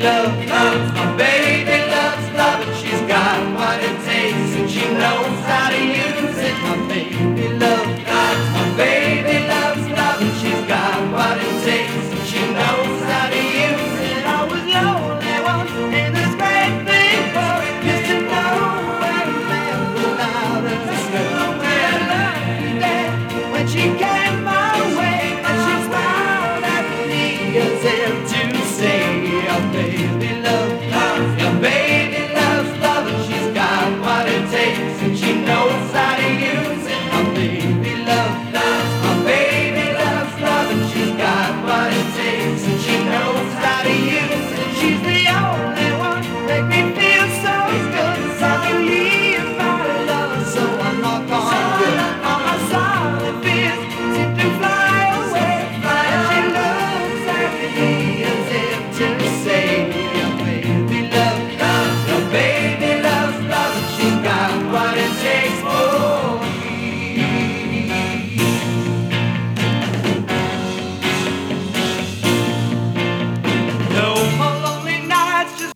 love, loves, my baby loves love, and she's got what it takes, and she knows how to use it. My baby loves, loves, my baby loves love, and she's got what it takes, and she knows how to use it. I was the only one in this great big world just to know where a man without her. Where lucky day when she came my way, and she smiled at me as if to say, your baby loves love, your baby loves love, and she's got what it takes, and she knows how to use it. My baby loves love, my baby loves love, and she's got what it takes, and she knows how to use it. She's the only one make me feel so good. Suddenly you found love, so I knock on good. All my solid fears seem to fly away, and she looks at me as if to say, your baby loves love, your baby loves love, and she's got what it takes for me. No more lonely nights, just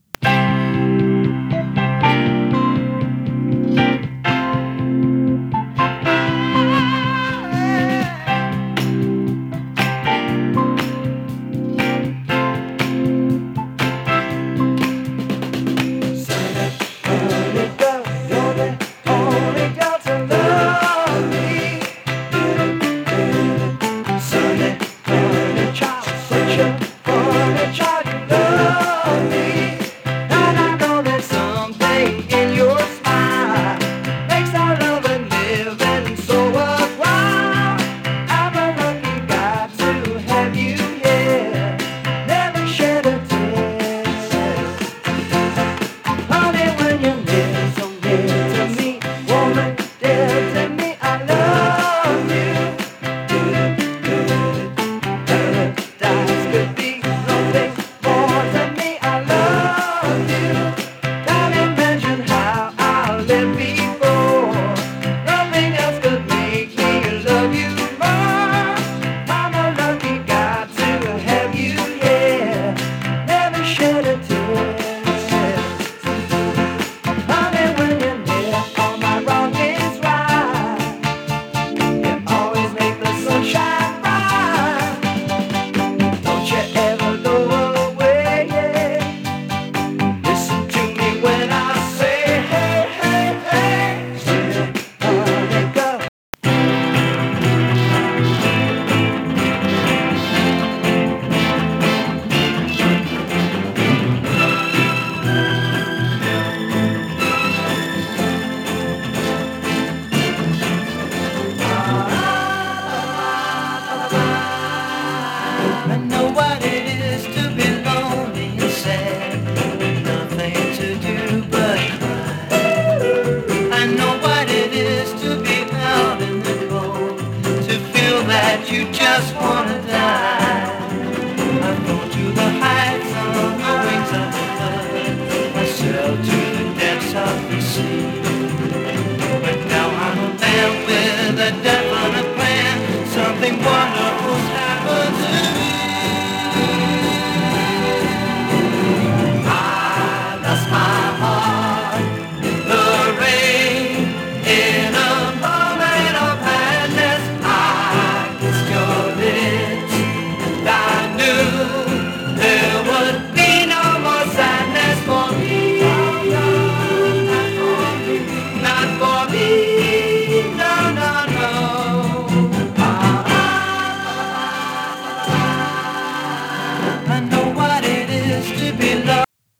I know what it is to be lonely and sad, nothing to do but cry. I know what it is to be out in the cold, to feel that you just wanna die.